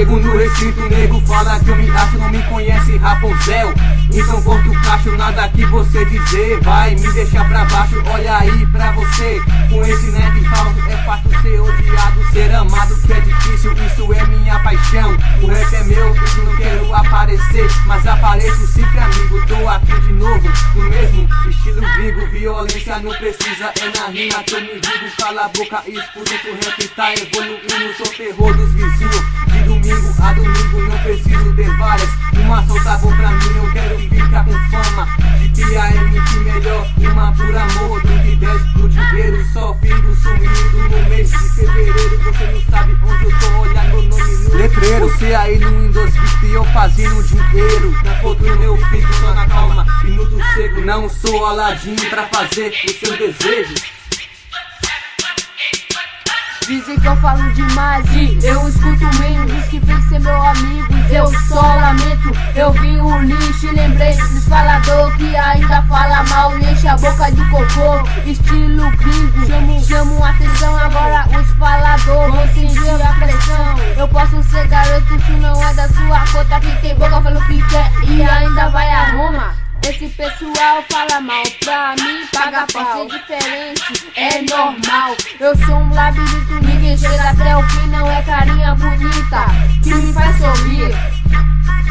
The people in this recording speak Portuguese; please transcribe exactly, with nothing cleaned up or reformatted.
chego no recinto, nego fala que eu me acho, não me conhece, Rapunzel. Então corta o cacho, nada que você dizer vai me deixar pra baixo, olha aí pra você. Com esse nerd falso é fácil ser odiado, ser amado que é difícil, isso é minha paixão. O rap é meu, eu não quero aparecer, mas apareço sempre amigo, tô aqui de novo, no mesmo estilo gringo. Violência não precisa, é na rima que eu me digo. Cala a boca e escuta que o rap tá evoluindo, sou terror dos vizinhos. De domingo a domingo não preciso ter várias, uma só tá bom pra mim, eu quero ficar com fama. De P A M que melhor, uma por amor do que dez pro dinheiro. Só fico sumido no mês de fevereiro, você não sabe onde eu tô, olha meu nome no letreiro. Você aí no Windows Vista e eu fazendo dinheiro, na poltrona eu fico só na calma e no sossego. Não sou Aladim pra fazer os seus desejos. Dizem que eu falo demais e eu escuto menos que vem ser meu amigo. Eu só lamento, eu vi o lixo e lembrei dos falador que ainda fala mal e enche a boca de cocô. Estilo gringo, chamo, chamo atenção. Agora os falador vão sentir a pressão. Eu posso ser garoto, isso não é da sua conta. Quem tem boca fala o que quer e ainda vai a Roma. Esse pessoal fala mal, pra mim paga pau. Ser diferente é normal. Eu sou um labirinto, ninguém chega até o fim. Não é carinha bonita que me faz sorrir.